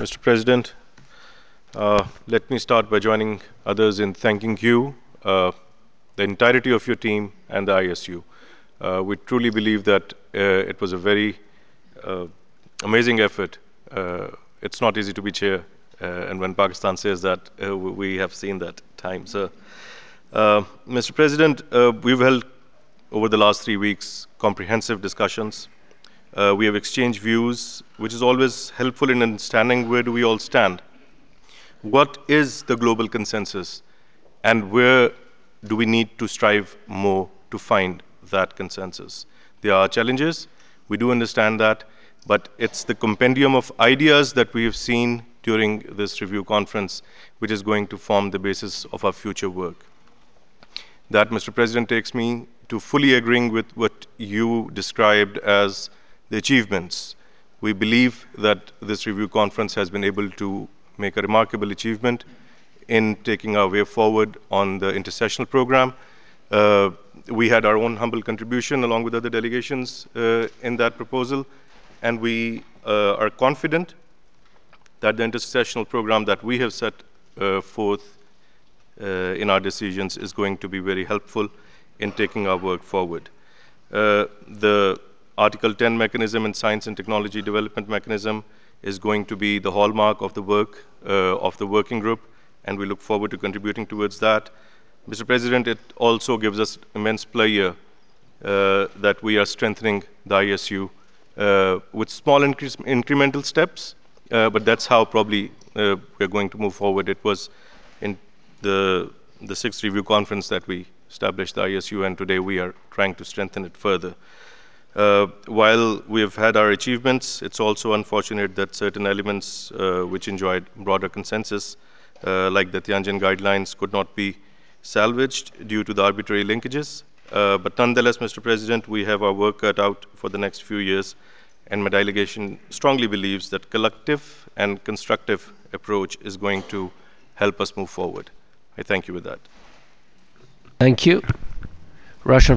Mr. President, let me start by joining others in thanking you, the entirety of your team, and the ISU. We truly believe that it was a very uh, amazing effort. It's not easy to be chair, and when Pakistan says that, we have seen that time. So, Mr. President, we've held over the last 3 weeks comprehensive discussions. We have exchanged views, which is always helpful in understanding where do we all stand. What is the global consensus, and where do we need to strive more to find that consensus? There are challenges, we do understand that, but it's the compendium of ideas that we have seen during this review conference which is going to form the basis of our future work. That, Mr. President, takes me to fully agreeing with what you described as the achievements. We believe that this review conference has been able to make a remarkable achievement in taking our way forward on the intersessional program. Uh, we had our own humble contribution along with other delegations in that proposal, and we are confident that the intersessional program that we have set forth in our decisions is going to be very helpful in taking our work forward. The Article 10 mechanism and science and technology development mechanism is going to be the hallmark of the work of the working group, and we look forward to contributing towards that. Mr. President, it also gives us immense pleasure that we are strengthening the ISU with small incremental steps, but that's how probably we're going to move forward. It was in the sixth review conference that we established the ISU, and today we are trying to strengthen it further. While we have had our achievements, it's also unfortunate that certain elements which enjoyed broader consensus, like the Tianjin guidelines, could not be salvaged due to the arbitrary linkages. But nonetheless, Mr. President, we have our work cut out for the next few years, and my delegation strongly believes that collective and constructive approach is going to help us move forward. I thank you with that. Thank you. Russian